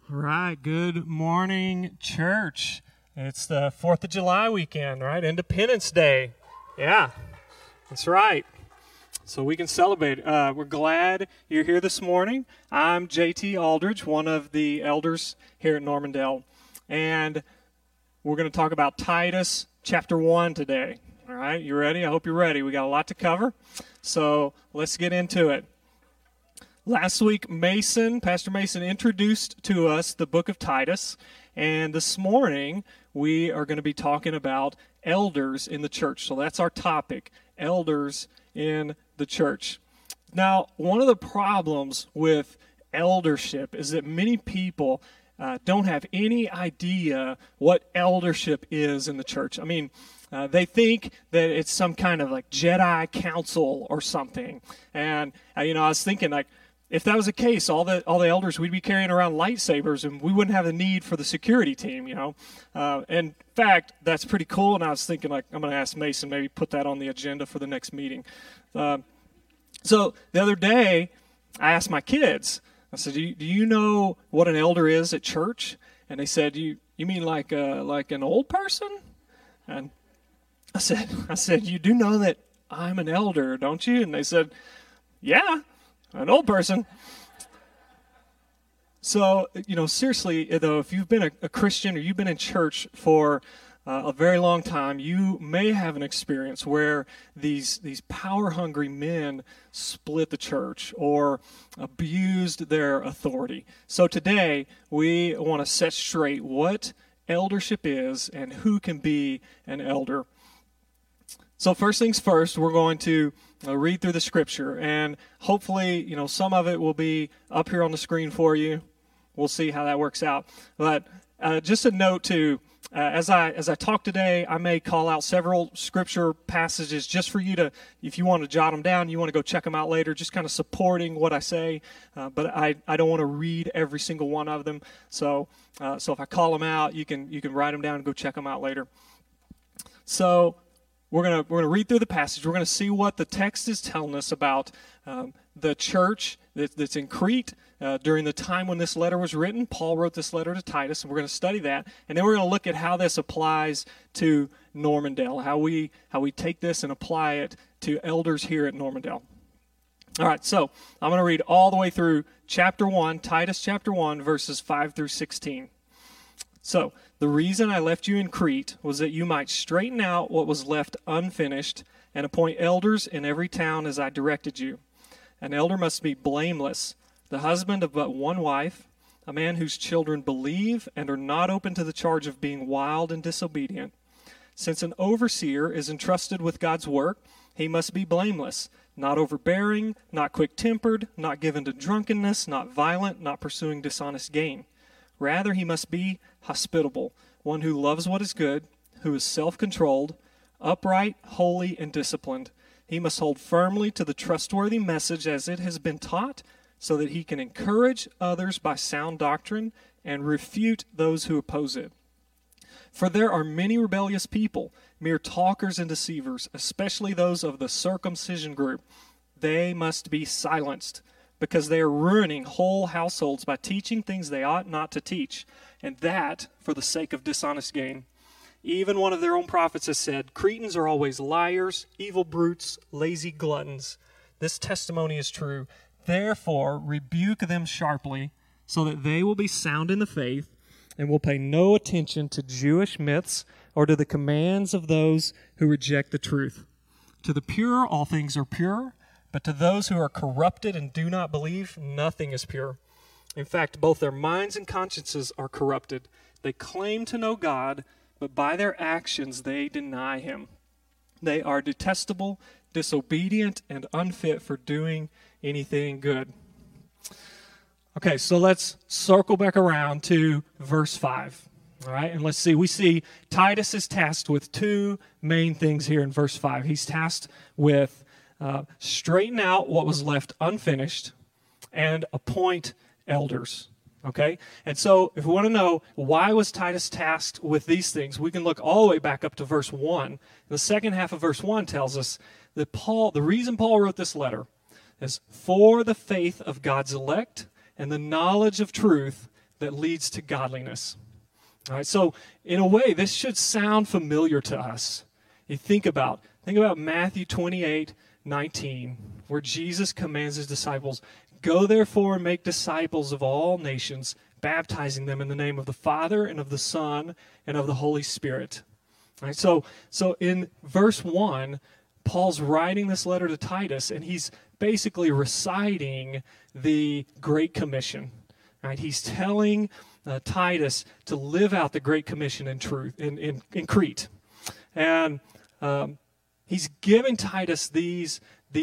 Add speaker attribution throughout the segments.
Speaker 1: All right, good morning, church. It's the 4th of July weekend, right? Independence Day. Yeah, that's right. So we can celebrate. We're glad you're here this morning. I'm JT Aldridge, one of the elders here at Normandale, and we're going to talk about Titus chapter 1 today. All right, you ready? I hope you're ready. We got a lot to cover, so let's get into it. Last week, Pastor Mason introduced to us the book of Titus, and this morning we are going to be talking about elders in the church. So that's our topic, elders in the church. Now, one of the problems with eldership is that many people don't have any idea what eldership is in the church. I mean, they think that it's some kind of like Jedi council or something. And, I was thinking like, if that was the case, all the elders, we'd be carrying around lightsabers and we wouldn't have the need for the security team, in fact, that's pretty cool. And I was thinking, like, I'm going to ask Mason, maybe put that on the agenda for the next meeting. So the other day, I asked my kids, I said, do you know what an elder is at church? And they said, you mean like an old person? And I said, you do know that I'm an elder, don't you? And they said, yeah. An old person. So, seriously, though, if you've been a Christian or you've been in church for a very long time, you may have an experience where these power-hungry men split the church or abused their authority. So today, we want to set straight what eldership is and who can be an elder. So first things first, we're going to read through the scripture, and hopefully, some of it will be up here on the screen for you. We'll see how that works out. But just a note too, as I talk today, I may call out several scripture passages just for you to, if you want to jot them down, you want to go check them out later, just kind of supporting what I say. But I don't want to read every single one of them. So if I call them out, you can write them down and go check them out later. So We're gonna read through the passage. We're gonna see what the text is telling us about the church that's in Crete during the time when this letter was written. Paul wrote this letter to Titus, and we're gonna study that. And then we're gonna look at how this applies to Normandale, how we take this and apply it to elders here at Normandale. All right, so I'm gonna read all the way through chapter 1, Titus chapter 1, verses 5 through 16. So, the reason I left you in Crete was that you might straighten out what was left unfinished and appoint elders in every town as I directed you. An elder must be blameless, the husband of but one wife, a man whose children believe and are not open to the charge of being wild and disobedient. Since an overseer is entrusted with God's work, he must be blameless, not overbearing, not quick-tempered, not given to drunkenness, not violent, not pursuing dishonest gain. Rather, he must be hospitable, one who loves what is good, who is self-controlled, upright, holy, and disciplined. He must hold firmly to the trustworthy message as it has been taught, so that he can encourage others by sound doctrine and refute those who oppose it. For there are many rebellious people, mere talkers and deceivers, especially those of the circumcision group. They must be silenced, because they are ruining whole households by teaching things they ought not to teach, and that for the sake of dishonest gain. Even one of their own prophets has said, Cretans are always liars, evil brutes, lazy gluttons. This testimony is true. Therefore, rebuke them sharply, so that they will be sound in the faith, and will pay no attention to Jewish myths or to the commands of those who reject the truth. To the pure, all things are pure, but to those who are corrupted and do not believe, nothing is pure. In fact, both their minds and consciences are corrupted. They claim to know God, but by their actions they deny him. They are detestable, disobedient, and unfit for doing anything good. Okay, so let's circle back around to verse 5. All right, and let's see. We see Titus is tasked with two main things here in verse 5. He's tasked with straighten out what was left unfinished and appoint elders. Okay? And so if we want to know why was Titus tasked with these things, we can look all the way back up to verse 1. The second half of verse 1 tells us that the reason Paul wrote this letter is for the faith of God's elect and the knowledge of truth that leads to godliness. All right, so in a way, this should sound familiar to us. You think about Matthew 28:19, where Jesus commands his disciples, "Go therefore and make disciples of all nations, baptizing them in the name of the Father and of the Son and of the Holy Spirit." All right, so in verse 1, Paul's writing this letter to Titus, and he's basically reciting the Great Commission. Right? He's telling Titus to live out the Great Commission in truth in Crete, and he's giving Titus these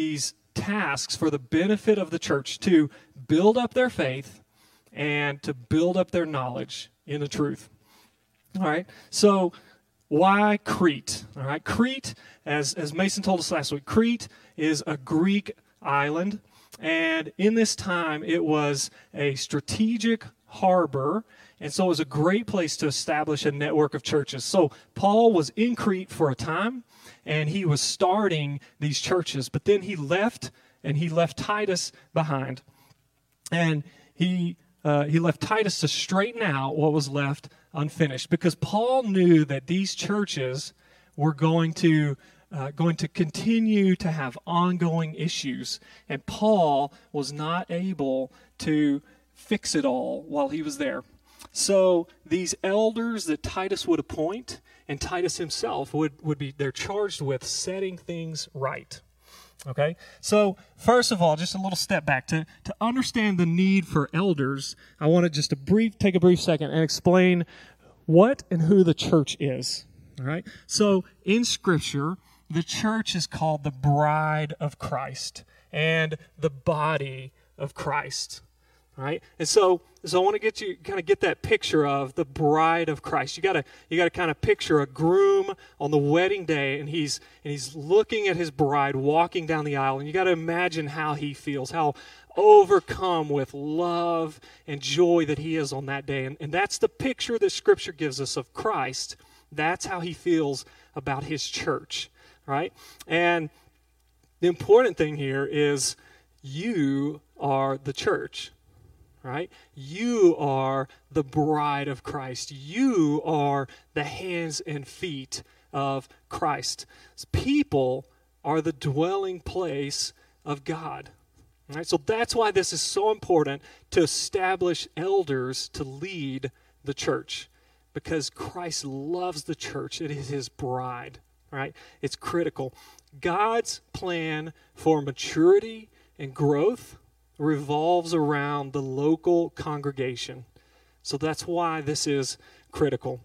Speaker 1: tasks for the benefit of the church to build up their faith and to build up their knowledge in the truth. All right, so why Crete? All right, Crete, as Mason told us last week, Crete is a Greek island, and in this time it was a strategic harbor, and so it was a great place to establish a network of churches. So Paul was in Crete for a time, and he was starting these churches, but then he left, and he left Titus behind, and he left Titus to straighten out what was left unfinished, because Paul knew that these churches were going to continue to have ongoing issues, and Paul was not able to fix it all while he was there. So these elders that Titus would appoint, and Titus himself would be, they're charged with setting things right. Okay, so first of all, just a little step back. To understand the need for elders, I want to just take a brief second and explain what and who the church is. All right, so in Scripture, the church is called the bride of Christ and the body of Christ. All right, and so I want to get that picture of the bride of Christ. You got to kind of picture a groom on the wedding day, and he's looking at his bride walking down the aisle, and you got to imagine how he feels, how overcome with love and joy that he is on that day, and that's the picture that Scripture gives us of Christ. That's how he feels about his church, right? And the important thing here is you are the church. Right? You are the bride of Christ. You are the hands and feet of Christ. People are the dwelling place of God. Right? So that's why this is so important to establish elders to lead the church, because Christ loves the church. It is his bride. Right? It's critical. God's plan for maturity and growth revolves around the local congregation. So that's why this is critical.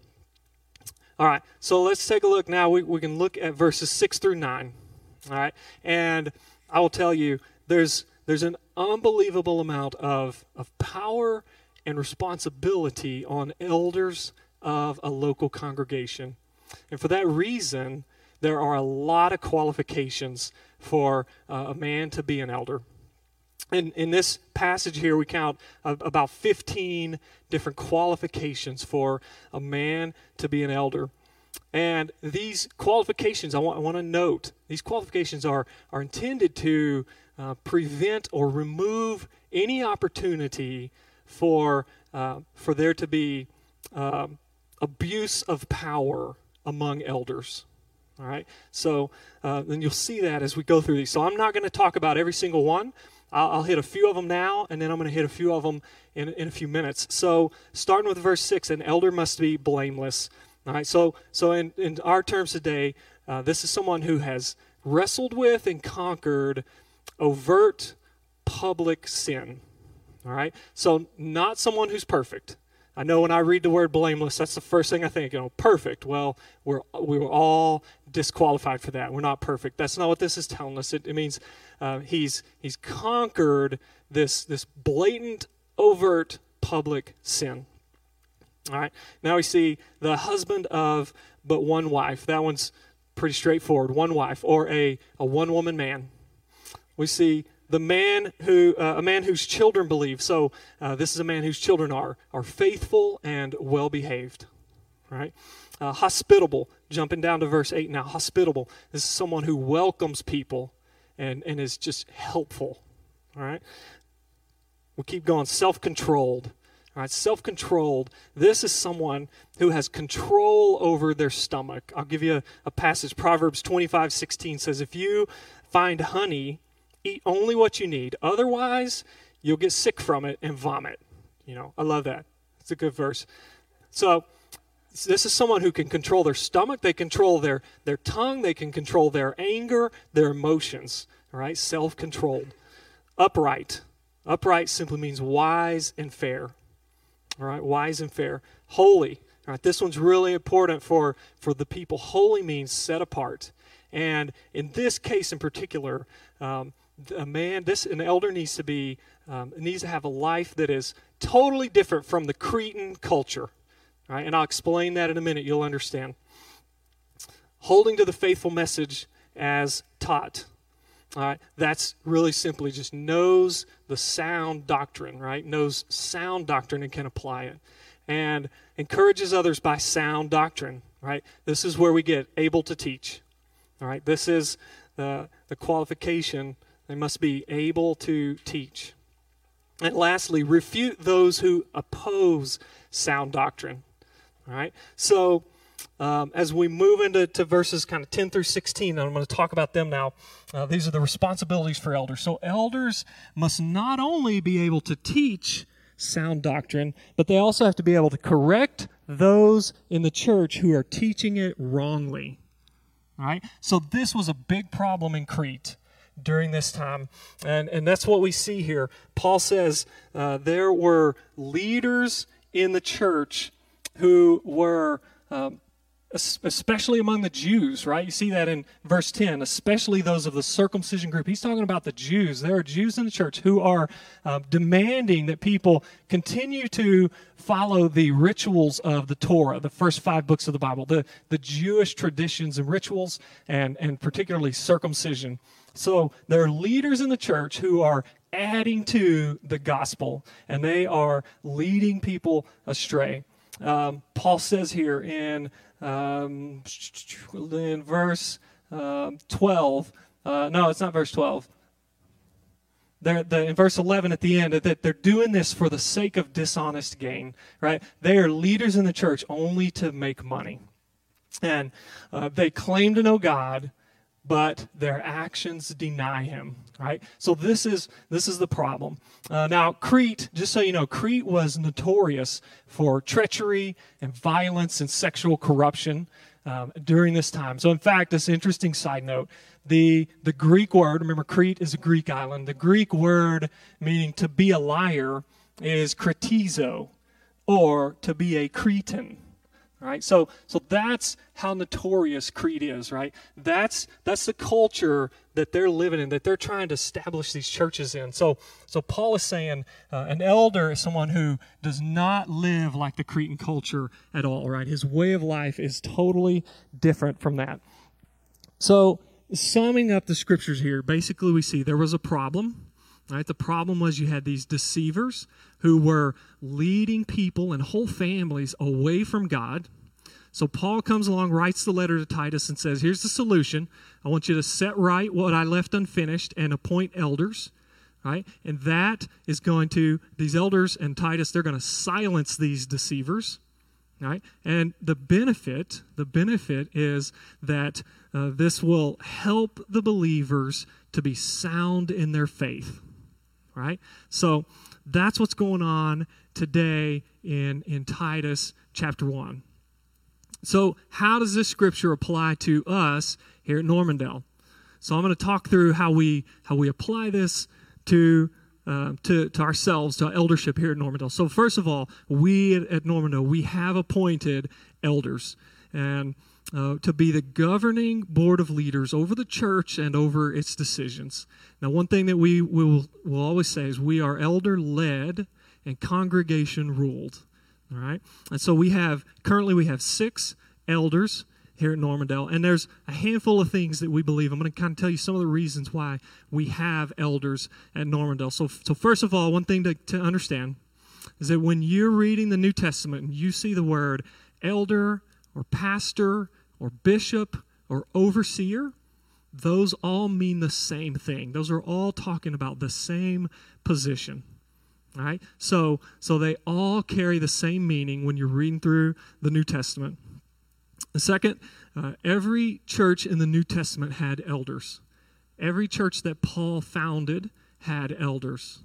Speaker 1: All right, so let's take a look now. We can look at verses 6 through 9. All right, and I will tell you, there's an unbelievable amount of power and responsibility on elders of a local congregation. And for that reason, there are a lot of qualifications for a man to be an elder. In this passage here, we count about 15 different qualifications for a man to be an elder. And these qualifications, I want to note, these qualifications are intended to prevent or remove any opportunity for there to be abuse of power among elders. All right? So then you'll see that as we go through these. So I'm not going to talk about every single one. I'll hit a few of them now, and then I'm going to hit a few of them in a few minutes. So starting with verse 6, an elder must be blameless. All right, so in our terms today, this is someone who has wrestled with and conquered overt public sin. All right, so not someone who's perfect. I know when I read the word blameless, that's the first thing I think, perfect. Well, we were all disqualified for that. We're not perfect. That's not what this is telling us. It means he's conquered this blatant, overt public sin. All right. Now we see the husband of but one wife. That one's pretty straightforward. One wife, or a one-woman man. We see the man a man whose children believe. So this is a man whose children are faithful and well-behaved. Right? Hospitable. Jumping down to verse 8 now. Hospitable. This is someone who welcomes people and is just helpful. All right? We'll keep going. Self-controlled. All right, self-controlled. This is someone who has control over their stomach. I'll give you a passage. Proverbs 25:16 says, if you find honey, eat only what you need. Otherwise, you'll get sick from it and vomit. I love that. It's a good verse. So this is someone who can control their stomach. They control their tongue. They can control their anger, their emotions. All right, self-controlled. Upright. Upright simply means wise and fair. All right, wise and fair. Holy. All right, this one's really important for the people. Holy means set apart. And in this case in particular, an elder needs to have a life that is totally different from the Cretan culture. All right, and I'll explain that in a minute. You'll understand. Holding to the faithful message as taught. All right, that's really simply just knows the sound doctrine, right? Knows sound doctrine and can apply it. And encourages others by sound doctrine, right? This is where we get able to teach. All right, this is the qualification. They must be able to teach. And lastly, refute those who oppose sound doctrine. All right, so as we move into verses kind of 10 through 16, and I'm going to talk about them now. These are the responsibilities for elders. So elders must not only be able to teach sound doctrine, but they also have to be able to correct those in the church who are teaching it wrongly. All right, so this was a big problem in Crete during this time, and that's what we see here. Paul says there were leaders in the church who were especially among the Jews, right? You see that in verse 10, especially those of the circumcision group. He's talking about the Jews. There are Jews in the church who are demanding that people continue to follow the rituals of the Torah, the first 5 books of the Bible, the Jewish traditions and rituals, and particularly circumcision. So there are leaders in the church who are adding to the gospel, and they are leading people astray. Paul says here in verse 12, no, it's not verse 12. In verse 11 at the end, that they're doing this for the sake of dishonest gain, right? They are leaders in the church only to make money. And they claim to know God, but their actions deny him, right? So this is the problem. Now, Crete, just so you know, Crete was notorious for treachery and violence and sexual corruption during this time. So, in fact, this interesting side note, the Greek word, remember Crete is a Greek island, the Greek word meaning to be a liar is kretizo, or to be a Cretan. Right, so that's how notorious Crete is, right? That's the culture that they're living in, that they're trying to establish these churches in. So Paul is saying an elder is someone who does not live like the Cretan culture at all, right? His way of life is totally different from that. So summing up the scriptures here, basically we see there was a problem. Right, the problem was you had these deceivers who were leading people and whole families away from God. So Paul comes along, writes the letter to Titus and says, here's the solution. I want you to set right what I left unfinished and appoint elders. Right? And that is going to, these elders and Titus, they're going to silence these deceivers. Right? And the benefit is that this will help the believers to be sound in their faith. Right? So that's what's going on today in Titus chapter 1. So how does this scripture apply to us here at Normandale? So I'm going to talk through how we apply this to ourselves, to our eldership here at Normandale. So first of all, we at Normandale, we have appointed elders and to be the governing board of leaders over the church and over its decisions. Now, one thing that we will always say is we are elder-led and congregation-ruled. All right? And so currently we have 6 elders here at Normandale, and there's a handful of things that we believe. I'm going to kind of tell you some of the reasons why we have elders at Normandale. So first of all, one thing to understand is that when you're reading the New Testament and you see the word elder or pastor or bishop or overseer, those all mean the same thing. Those are all talking about the same position. All right? So they all carry the same meaning when you're reading through the New Testament. The second, every church in the New Testament had elders. Every church that Paul founded had elders.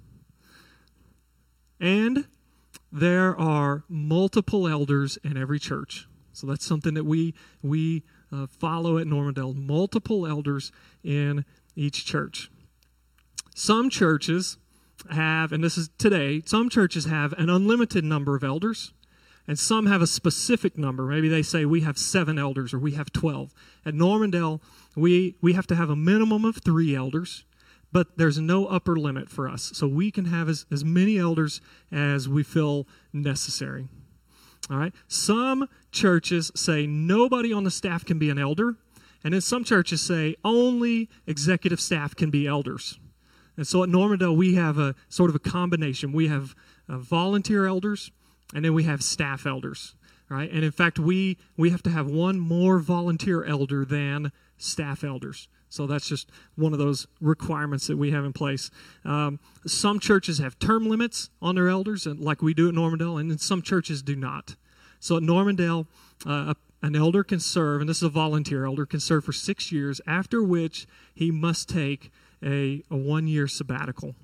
Speaker 1: And there are multiple elders in every church. So that's something that we follow at Normandale. Multiple elders in each church. Some churches have, and this is today, some churches have an unlimited number of elders, and some have a specific number. Maybe they say we have 7 elders or we have 12. At Normandale, we have to have a minimum of 3 elders, but there's no upper limit for us. So we can have as many elders as we feel necessary. All right. Some churches say nobody on the staff can be an elder, and then some churches say only executive staff can be elders. And so at Normandale, we have a sort of a combination. We have volunteer elders, and then we have staff elders. Right? And in fact, we have to have one more volunteer elder than staff elders. So that's just one of those requirements that we have in place. Some churches have term limits on their elders, like we do at Normandale, and then some churches do not. So at Normandale, an elder can serve, and this is a volunteer elder, can serve for 6 years, after which he must take a 1-year sabbatical.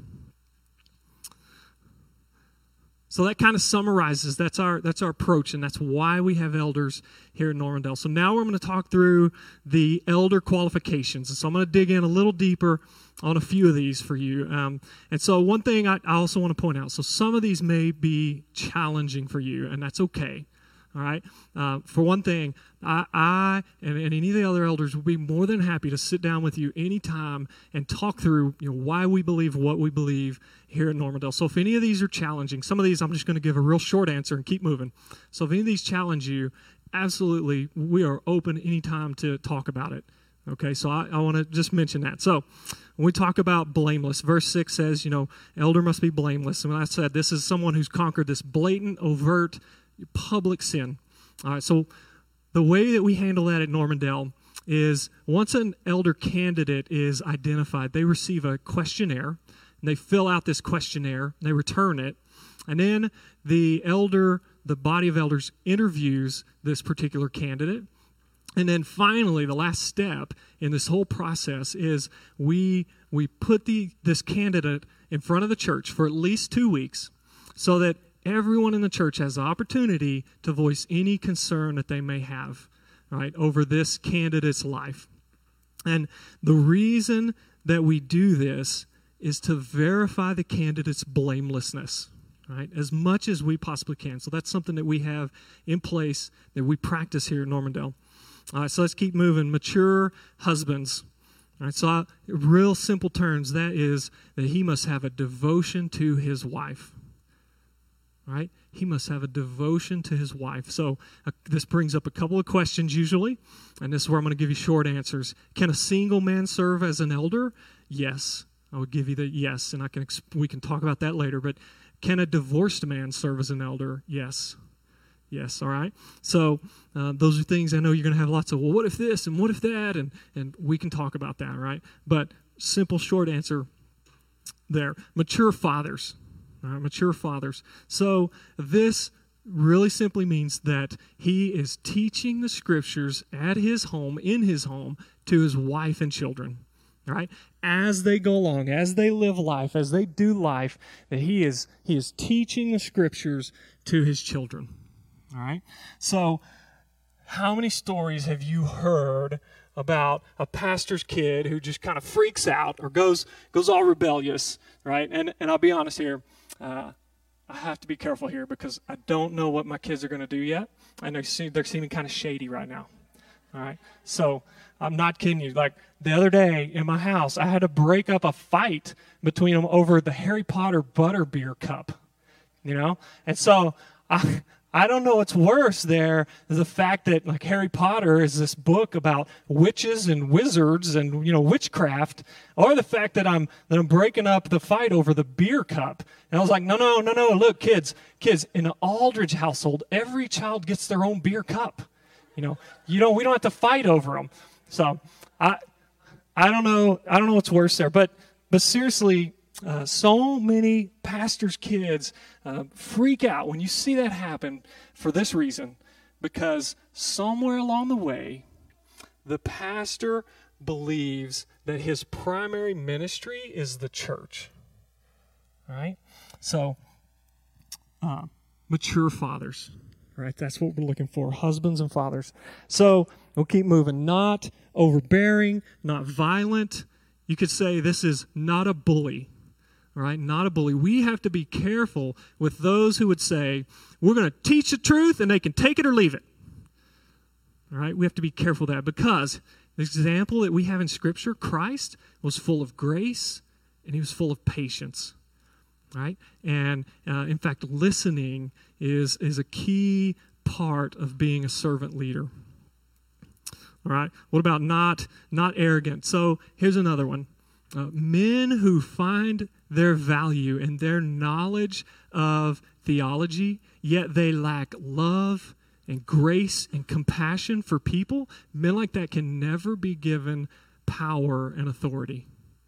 Speaker 1: So that kind of summarizes, that's our approach, and that's why we have elders here at Normandale. So now we're going to talk through the elder qualifications. And so I'm going to dig in a little deeper on a few of these for you. And so one thing I also want to point out, so some of these may be challenging for you, and that's okay. All right. For one thing, I and any of the other elders will be more than happy to sit down with you anytime and talk through why we believe what we believe here at Normandale. So if any of these are challenging, some of these I'm just going to give a real short answer and keep moving. So if any of these challenge you, absolutely, we are open anytime to talk about it. Okay, so I want to just mention that. So when we talk about blameless, verse 6 says, elder must be blameless. And when I said this is someone who's conquered this blatant, overt, public sin. All right, so the way that we handle that at Normandale is once an elder candidate is identified, they receive a questionnaire, and they fill out this questionnaire, and they return it, and then the body of elders interviews this particular candidate. And then finally, the last step in this whole process is we put this candidate in front of the church for at least 2 weeks so that everyone in the church has the opportunity to voice any concern that they may have, right, over this candidate's life. And the reason that we do this is to verify the candidate's blamelessness, right, as much as we possibly can. So that's something that we have in place that we practice here at Normandale. So let's keep moving. Mature husbands. All right, so real simple terms, that is that he must have a devotion to his wife. Right? He must have a devotion to his wife. So this brings up a couple of questions usually, and this is where I'm going to give you short answers. Can a single man serve as an elder? Yes. I would give you the yes, and we can talk about that later. But can a divorced man serve as an elder? Yes. Yes, all right? So those are things I know you're going to have lots of, well, what if this and what if that? And we can talk about that, right? But simple, short answer there. Mature fathers. Mature fathers. So this really simply means that he is teaching the scriptures at his home, in his home, to his wife and children. All right? As they go along, as they live life, as they do life, that he is teaching the scriptures to his children. All right? So how many stories have you heard about a pastor's kid who just kind of freaks out or goes all rebellious, right? And I'll be honest here. I have to be careful here because I don't know what my kids are going to do yet. I know they're seeming kind of shady right now. All right. So I'm not kidding you. Like the other day in my house, I had to break up a fight between them over the Harry Potter butterbeer cup, And so I don't know what's worse there, the fact that like Harry Potter is this book about witches and wizards and witchcraft, or the fact that I'm breaking up the fight over the beer cup. And I was like, no, look, kids, in an Aldridge household, every child gets their own beer cup. We don't have to fight over them. So I don't know what's worse there, but seriously, So many pastors' kids freak out when you see that happen for this reason, because somewhere along the way, the pastor believes that his primary ministry is the church. All right? So, mature fathers, right? That's what we're looking for, husbands and fathers. So, we'll keep moving. Not overbearing, not violent. You could say this is not a bully. All right, not a bully. We have to be careful with those who would say, we're going to teach the truth and they can take it or leave it. All right, we have to be careful of that, because the example that we have in Scripture, Christ was full of grace and he was full of patience. All right, and in fact, listening is a key part of being a servant leader. All right, what about not arrogant? So here's another one. Men who find their value in their knowledge of theology, yet they lack love and grace and compassion for people, men like that can never be given power and authority.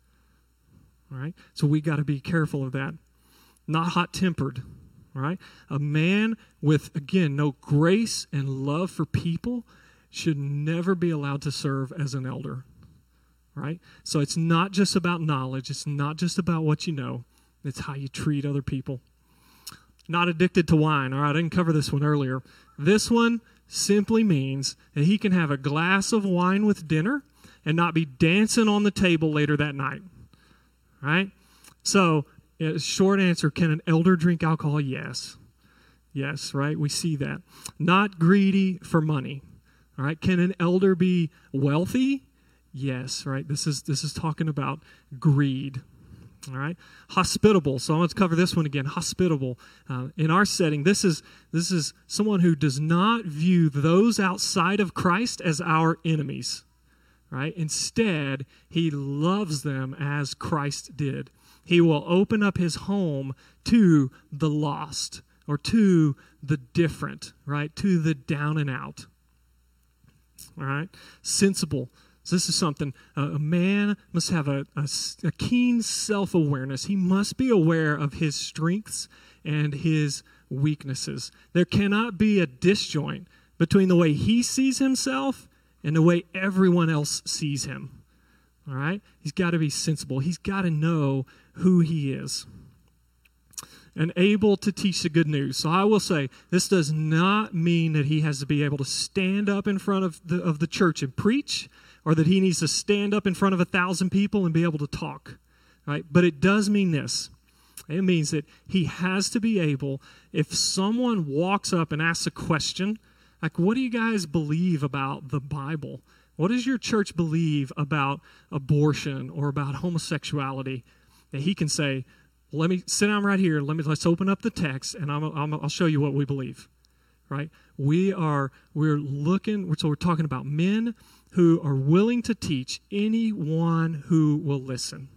Speaker 1: All right? So we got to be careful of that. Not hot-tempered. All right? A man with, again, no grace and love for people should never be allowed to serve as an elder. Right? So it's not just about knowledge. It's not just about what you know. It's how you treat other people. Not addicted to wine. All right, I didn't cover this one earlier. This one simply means that he can have a glass of wine with dinner and not be dancing on the table later that night. Right? So, short answer, can an elder drink alcohol? Yes. Yes, right? We see that. Not greedy for money. All right? Can an elder be wealthy? Yes, right? This is talking about greed. All right? Hospitable. So I want to cover this one again. Hospitable. In our setting, this is someone who does not view those outside of Christ as our enemies. Right? Instead, he loves them as Christ did. He will open up his home to the lost, or to the different, right? To the down and out. All right? Sensible. So this is something, a man must have a keen self-awareness. He must be aware of his strengths and his weaknesses. There cannot be a disjoint between the way he sees himself and the way everyone else sees him. All right? He's got to be sensible. He's got to know who he is. And able to teach the good news. So I will say, this does not mean that he has to be able to stand up in front of the church and preach, or that he needs to stand up in front of 1,000 people and be able to talk, right? But it does mean this. It means that he has to be able, if someone walks up and asks a question, like, what do you guys believe about the Bible? What does your church believe about abortion or about homosexuality? That he can say, let me sit down right here. Let's open up the text, and I'll show you what we believe, right? We're talking about men who are willing to teach anyone who will listen.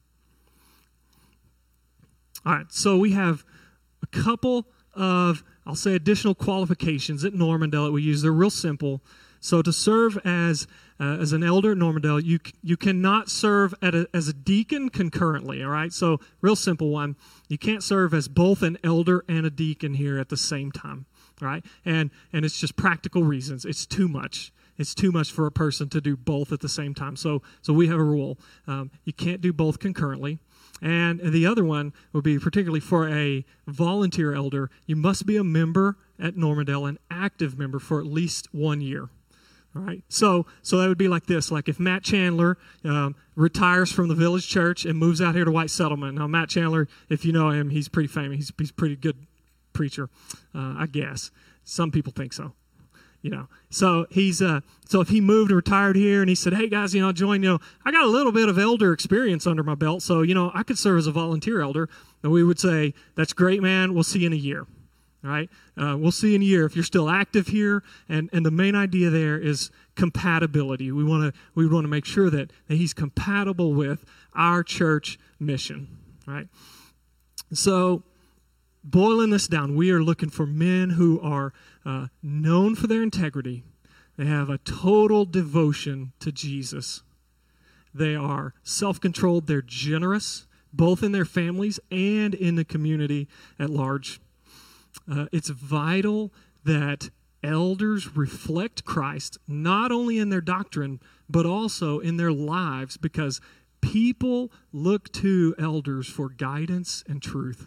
Speaker 1: All right, so we have a couple of, I'll say, additional qualifications at Normandale that we use. They're real simple. So to serve as an elder at Normandale, you cannot serve as a deacon concurrently, all right? So real simple one. You can't serve as both an elder and a deacon here at the same time, all right? And it's just practical reasons. It's too much. It's too much for a person to do both at the same time. So we have a rule. You can't do both concurrently. And the other one would be particularly for a volunteer elder, you must be a member at Normandale, an active member for at least 1 year. All right, so that would be like this. Like if Matt Chandler retires from the Village Church and moves out here to White Settlement. Now, Matt Chandler, if you know him, he's pretty famous. He's a pretty good preacher, I guess. Some people think so. So if he moved and retired here and he said, hey guys, join, I got a little bit of elder experience under my belt, so, I could serve as a volunteer elder. And we would say, that's great, man. We'll see you in a year. All right. We'll see in a year if you're still active here. And the main idea there is compatibility. We want to make sure that he's compatible with our church mission. Right. So, boiling this down, we are looking for men who are known for their integrity. They have a total devotion to Jesus. They are self-controlled. They're generous. both in their families and in the community at large. It's vital that elders reflect Christ, not only in their doctrine, but also in their lives, because people look to elders for guidance and truth.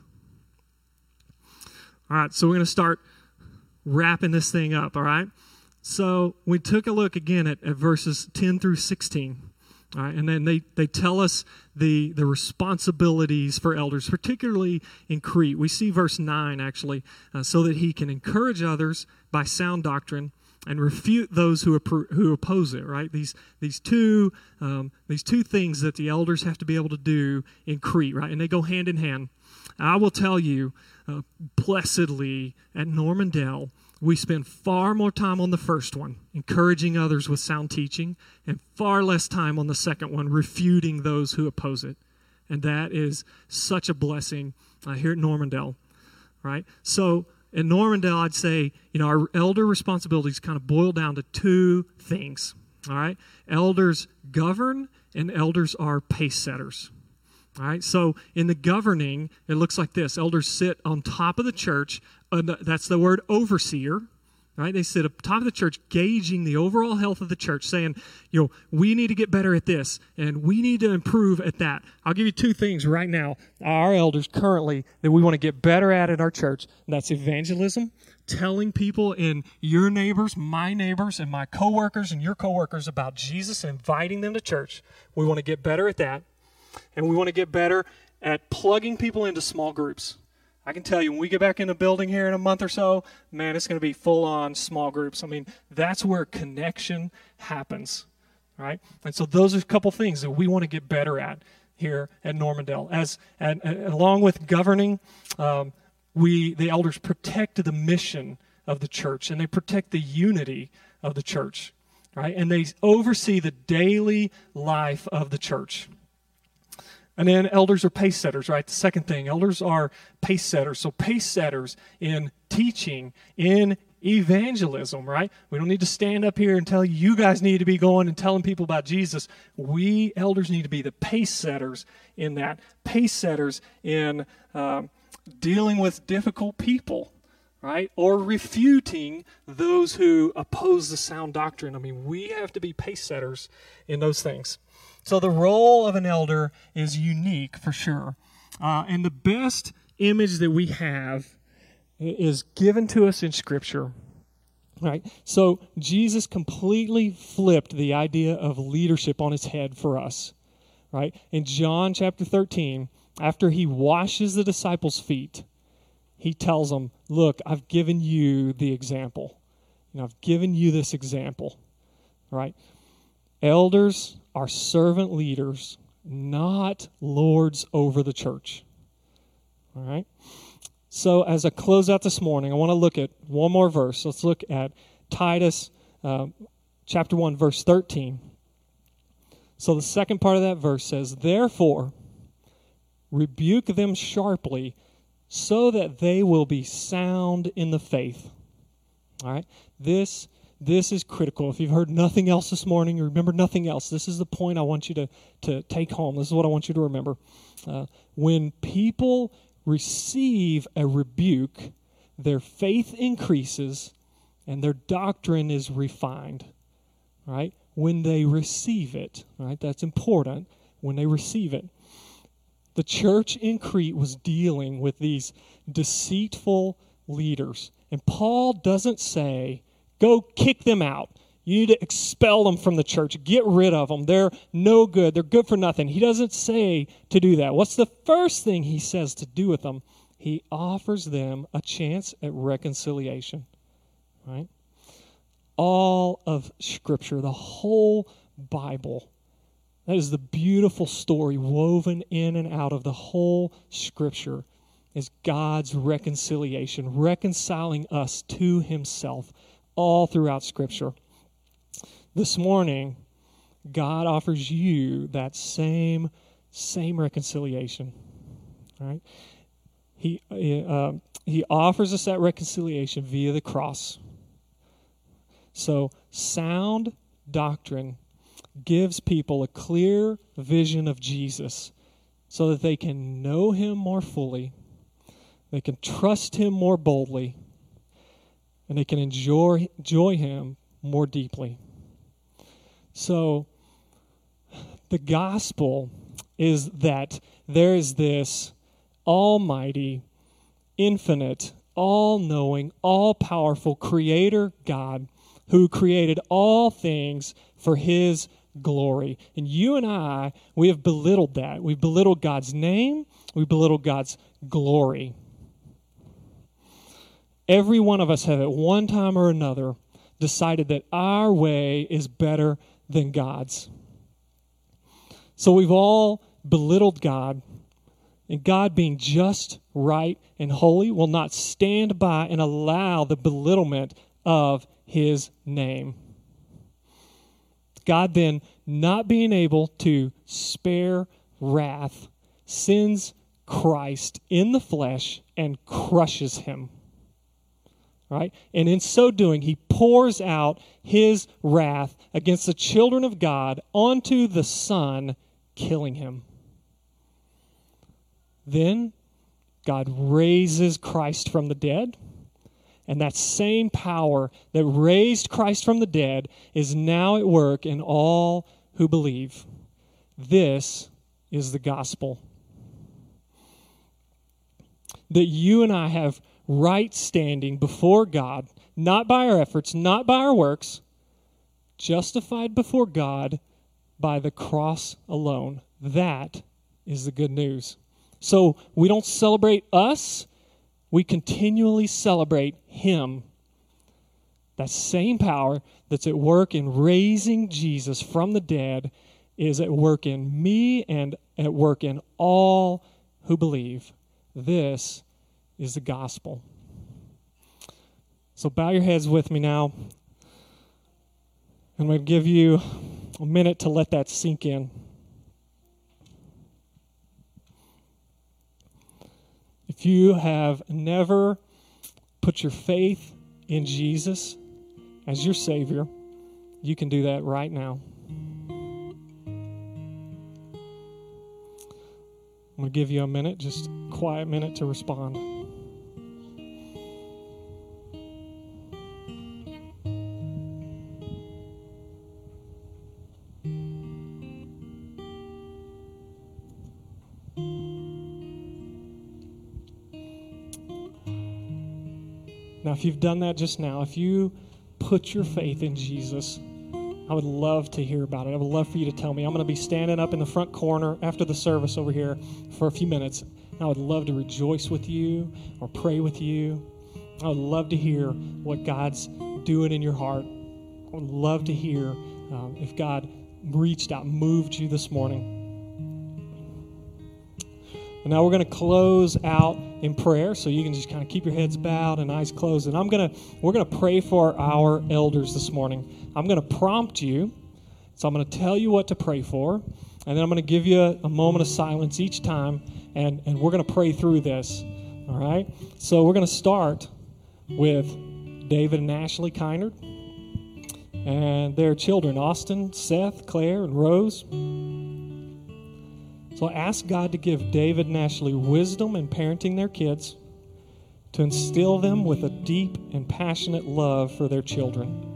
Speaker 1: All right, so we're going to start wrapping this thing up, all right? So we took a look again at verses 10 through 16. All right, and then they tell us the responsibilities for elders, particularly in Crete. We see verse 9, actually, so that he can encourage others by sound doctrine and refute those who oppose it, right? These two things that the elders have to be able to do in Crete, right? And they go hand in hand. I will tell you, blessedly, at Normandale, we spend far more time on the first one, encouraging others with sound teaching, and far less time on the second one, refuting those who oppose it. And that is such a blessing here at Normandale, right? So in Normandale, I'd say, our elder responsibilities kind of boil down to two things, all right? Elders govern, and elders are pace setters. All right, so in the governing, it looks like this. Elders sit on top of the church. That's the word overseer. Right? They sit up top of the church, gauging the overall health of the church, saying, we need to get better at this, and we need to improve at that. I'll give you two things right now, our elders currently, that we want to get better at our church. And that's evangelism, telling people in your neighbors, my neighbors, and my coworkers and your coworkers about Jesus and inviting them to church. We want to get better at that. And we want to get better at plugging people into small groups. I can tell you, when we get back in the building here in a month or so, man, it's going to be full-on small groups. I mean, that's where connection happens, right? And so those are a couple things that we want to get better at here at Normandale. Along with governing, the elders protect the mission of the church, and they protect the unity of the church, right? And they oversee the daily life of the church. And then elders are pace setters, right? The second thing, elders are pace setters. So pace setters in teaching, in evangelism, right? We don't need to stand up here and tell you guys need to be going and telling people about Jesus. We elders need to be the pace setters in that. Pace setters in dealing with difficult people, right? Or refuting those who oppose the sound doctrine. I mean, we have to be pace setters in those things. So the role of an elder is unique for sure. And the best image that we have is given to us in Scripture. Right? So Jesus completely flipped the idea of leadership on its head for us. Right? In John chapter 13, after he washes the disciples' feet, he tells them, look, I've given you the example. I've given you this example. Right? Elders are servant leaders, not lords over the church. All right? So as I close out this morning, I want to look at one more verse. Let's look at Titus chapter 1, verse 13. So the second part of that verse says, therefore, rebuke them sharply so that they will be sound in the faith. All right? This is critical. If you've heard nothing else this morning, or remember nothing else, this is the point I want you to take home. This is what I want you to remember. When people receive a rebuke, their faith increases and their doctrine is refined. Right? When they receive it, right? That's important. When they receive it. The church in Crete was dealing with these deceitful leaders. And Paul doesn't say, go kick them out. You need to expel them from the church. Get rid of them. They're no good. They're good for nothing. He doesn't say to do that. What's the first thing he says to do with them? He offers them a chance at reconciliation. Right? All of Scripture, the whole Bible, that is the beautiful story woven in and out of the whole Scripture, is God's reconciliation, reconciling us to himself all throughout Scripture. This morning, God offers you that same reconciliation. All right? He offers us that reconciliation via the cross. So, sound doctrine gives people a clear vision of Jesus so that they can know him more fully, they can trust him more boldly, and they can enjoy him more deeply. So the gospel is that there is this almighty, infinite, all-knowing, all-powerful creator God who created all things for his glory. And you and I, we have belittled that. We've belittled God's name. We've belittled God's glory. Every one of us have at one time or another decided that our way is better than God's. So we've all belittled God, and God, being just, right, and holy, will not stand by and allow the belittlement of his name. God then, not being able to spare wrath, sends Christ in the flesh and crushes him. Right? And in so doing, he pours out his wrath against the children of God onto the Son, killing him. Then God raises Christ from the dead, and that same power that raised Christ from the dead is now at work in all who believe. This is the gospel. That you and I have right standing before God, not by our efforts, not by our works, justified before God by the cross alone. That is the good news. So we don't celebrate us, we continually celebrate him. That same power that's at work in raising Jesus from the dead is at work in me and at work in all who believe. This is the gospel. So bow your heads with me now. I'm going to give you a minute to let that sink in. If you have never put your faith in Jesus as your Savior, you can do that right now. I'm going to give you a minute, just a quiet minute to respond. Now, if you've done that just now, if you put your faith in Jesus, I would love to hear about it. I would love for you to tell me. I'm going to be standing up in the front corner after the service over here for a few minutes. I would love to rejoice with you or pray with you. I would love to hear what God's doing in your heart. I would love to hear if God reached out, moved you this morning. And now we're going to close out in prayer, so you can just kind of keep your heads bowed and eyes closed. And we're going to pray for our elders this morning. I'm going to prompt you, so I'm going to tell you what to pray for, and then I'm going to give you a moment of silence each time, and we're going to pray through this. All right? So we're going to start with David and Ashley Kynard and their children, Austin, Seth, Claire, and Rose. So I ask God to give David and Ashley wisdom in parenting their kids, to instill them with a deep and passionate love for their children.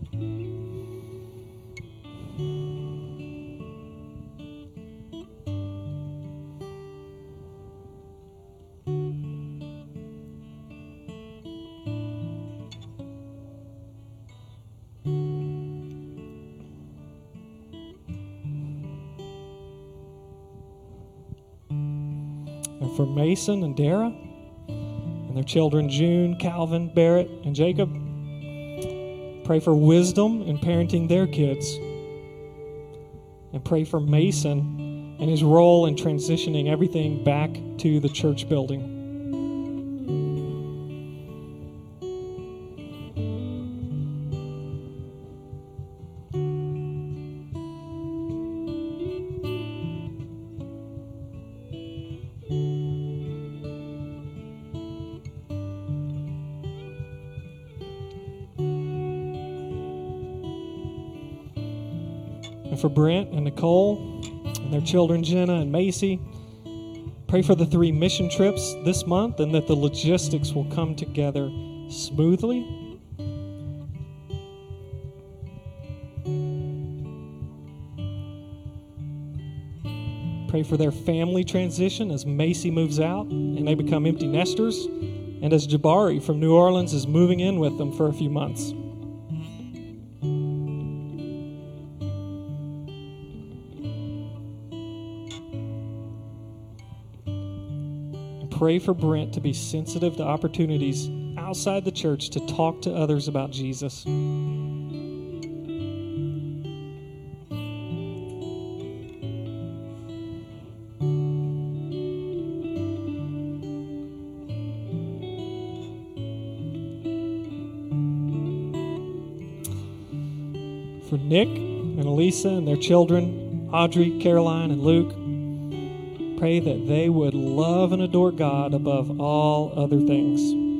Speaker 1: And for Mason and Dara and their children, June, Calvin, Barrett, and Jacob, pray for wisdom in parenting their kids. And pray for Mason and his role in transitioning everything back to the church building. And for Brent and Nicole and their children, Jenna and Macy, Pray for the 3 mission trips this month and that the logistics will come together smoothly. Pray for their family transition as Macy moves out and they become empty nesters, and as Jabari from New Orleans is moving in with them for a few months. Pray for Brent to be sensitive to opportunities outside the church to talk to others about Jesus. For Nick and Elisa and their children, Audrey, Caroline, and Luke, pray that they would love and adore God above all other things.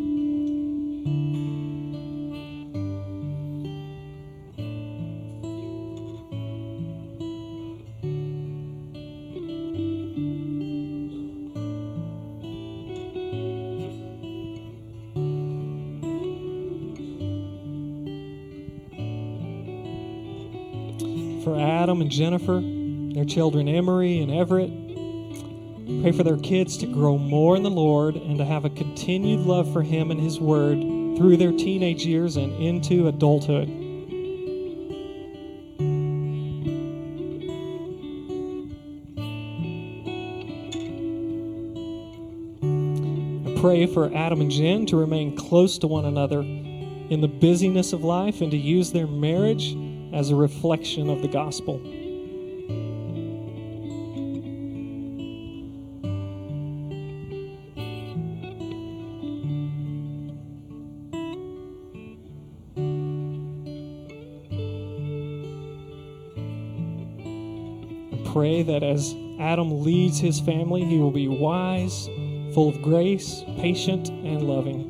Speaker 1: For Adam and Jennifer, their children Emery and Everett, pray for their kids to grow more in the Lord and to have a continued love for Him and His Word through their teenage years and into adulthood. I pray for Adam and Jen to remain close to one another in the busyness of life and to use their marriage as a reflection of the gospel. Pray that as Adam leads his family, he will be wise, full of grace, patient, and loving.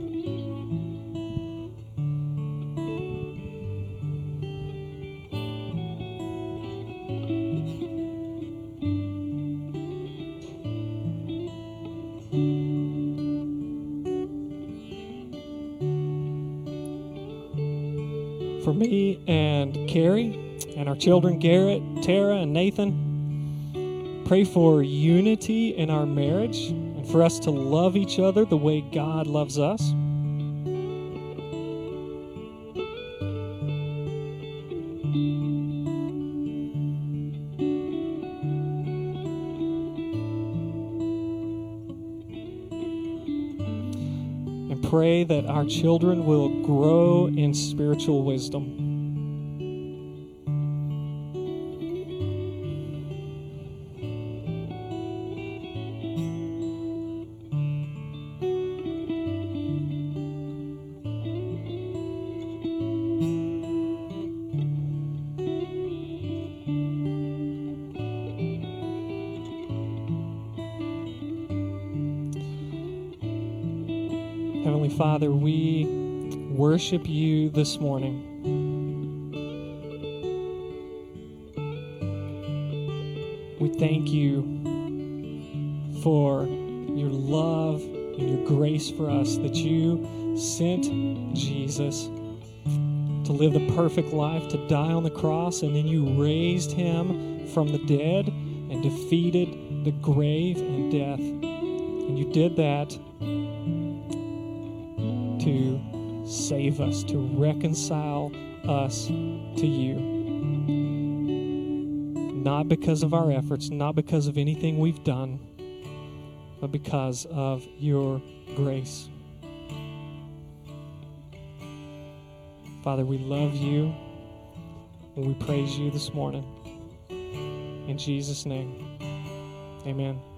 Speaker 1: For me and Carrie and our children, Garrett, Tara, and Nathan, pray for unity in our marriage and for us to love each other the way God loves us. And pray that our children will grow in spiritual wisdom. Heavenly Father, we worship you this morning. We thank you for your love and your grace for us, that you sent Jesus to live the perfect life, to die on the cross, and then you raised him from the dead and defeated the grave and death. And you did that to save us, to reconcile us to you. Not because of our efforts, not because of anything we've done, but because of your grace. Father, we love you and we praise you this morning. In Jesus' name, amen.